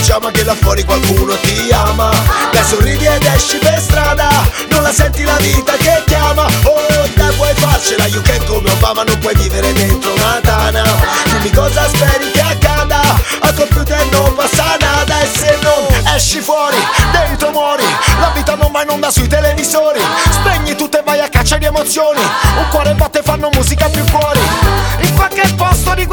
diciamo che là fuori qualcuno ti ama. Dai, sorridi ed esci per strada, non la senti la vita che chiama. Oh, dai, puoi farcela, you can come Obama, non puoi vivere dentro una tana. Dimmi cosa speri che accada, al computer non passa nada. E se non esci fuori, dentro muori, la vita non va in onda sui televisori. Spegni tutto e vai a caccia di emozioni, un cuore batte, fanno musica più fuori. In qualche posto di